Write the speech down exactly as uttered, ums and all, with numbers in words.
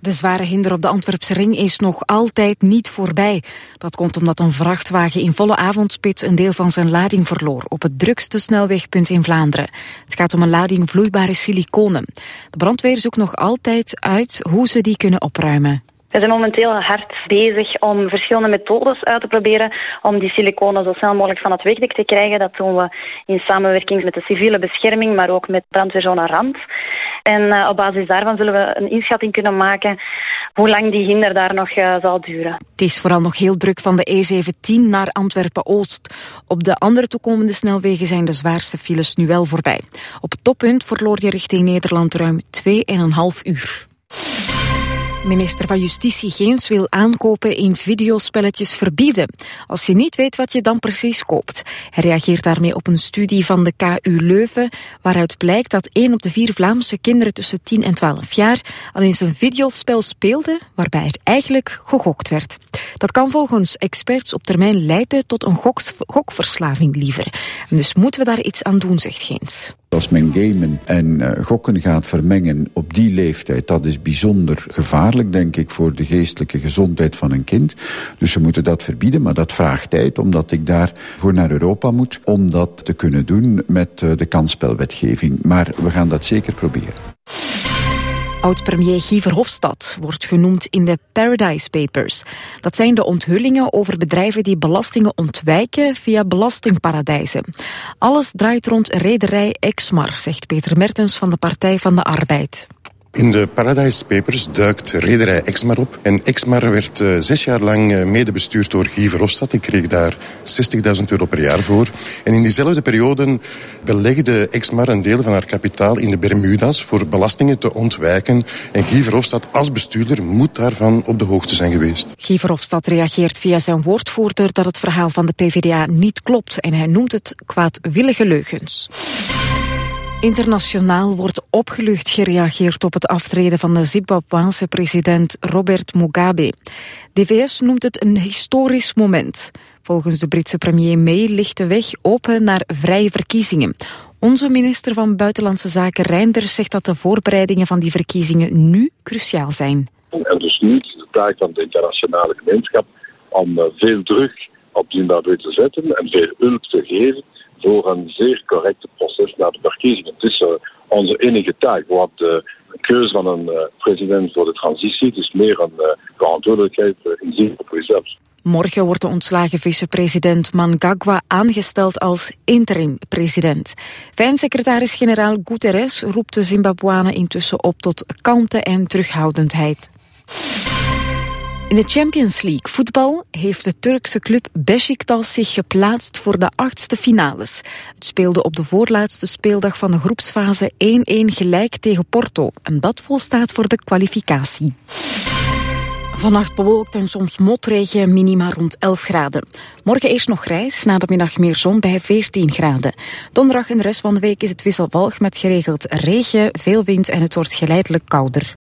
De zware hinder op de Antwerpse ring is nog altijd niet voorbij. Dat komt omdat een vrachtwagen in volle avondspits een deel van zijn lading verloor op het drukste snelwegpunt in Vlaanderen. Het gaat om een lading vloeibare siliconen. De brandweer zoekt nog altijd uit hoe ze die kunnen opruimen. We zijn momenteel hard bezig om verschillende methodes uit te proberen om die siliconen zo snel mogelijk van het wegdek te krijgen. Dat doen we in samenwerking met de civiele bescherming, maar ook met brandweerzone Rand. En uh, op basis daarvan zullen we een inschatting kunnen maken hoe lang die hinder daar nog uh, zal duren. Het is vooral nog heel druk van de E zeventien naar Antwerpen-Oost. Op de andere toekomende snelwegen zijn de zwaarste files nu wel voorbij. Op het toppunt verloor je richting Nederland ruim twee en een half uur. Minister van Justitie Geens wil aankopen in videospelletjes verbieden. Als je niet weet wat je dan precies koopt. Hij reageert daarmee op een studie van de K U Leuven, waaruit blijkt dat één op de vier Vlaamse kinderen tussen tien en twaalf jaar al eens een videospel speelde waarbij er eigenlijk gegokt werd. Dat kan volgens experts op termijn leiden tot een goks- gokverslaving liever. En dus moeten we daar iets aan doen, zegt Geens. Als men gamen en uh, gokken gaat vermengen op die leeftijd, dat is bijzonder gevaarlijk, denk ik, voor de geestelijke gezondheid van een kind. Dus we moeten dat verbieden, maar dat vraagt tijd, omdat ik daarvoor naar Europa moet, om dat te kunnen doen met uh, de kansspelwetgeving. Maar we gaan dat zeker proberen. Oud-premier Guy Verhofstadt wordt genoemd in de Paradise Papers. Dat zijn de onthullingen over bedrijven die belastingen ontwijken via belastingparadijzen. Alles draait rond rederij Exmar, zegt Peter Mertens van de Partij van de Arbeid. In de Paradise Papers duikt rederij Exmar op. En Exmar werd uh, zes jaar lang uh, mede bestuurd door Guy Verhofstadt. Ik kreeg daar zestigduizend euro per jaar voor. En in diezelfde periode belegde Exmar een deel van haar kapitaal in de Bermuda's voor belastingen te ontwijken. En Guy Verhofstadt als bestuurder moet daarvan op de hoogte zijn geweest. Guy Verhofstadt reageert via zijn woordvoerder dat het verhaal van de P V D A niet klopt. En hij noemt het kwaadwillige leugens. Internationaal wordt opgelucht gereageerd op het aftreden van de Zimbabwaanse president Robert Mugabe. De V S noemt het een historisch moment. Volgens de Britse premier May ligt de weg open naar vrije verkiezingen. Onze minister van Buitenlandse Zaken Reinders zegt dat de voorbereidingen van die verkiezingen nu cruciaal zijn. En dus nu is de taak van de internationale gemeenschap om veel druk op Zimbabwe te zetten en veel hulp te geven voor een zeer correct proces naar de verkiezingen. Het is uh, onze enige taak, want de keuze van een uh, president voor de transitie is meer een uh, verantwoordelijkheid uh, in Zimbabwe zelf. Morgen wordt de ontslagen vicepresident Mnangagwa aangesteld als interim-president. V N-secretaris-generaal Guterres roept de Zimbabwanen intussen op tot kalmte en terughoudendheid. In de Champions League voetbal heeft de Turkse club Beşiktaş zich geplaatst voor de achtste finales. Het speelde op de voorlaatste speeldag van de groepsfase één-één gelijk tegen Porto. En dat volstaat voor de kwalificatie. Vannacht bewolkt en soms motregen, minima rond elf graden. Morgen eerst nog grijs, na de middag meer zon bij veertien graden. Donderdag en de rest van de week is het wisselvallig met geregeld regen, veel wind en het wordt geleidelijk kouder.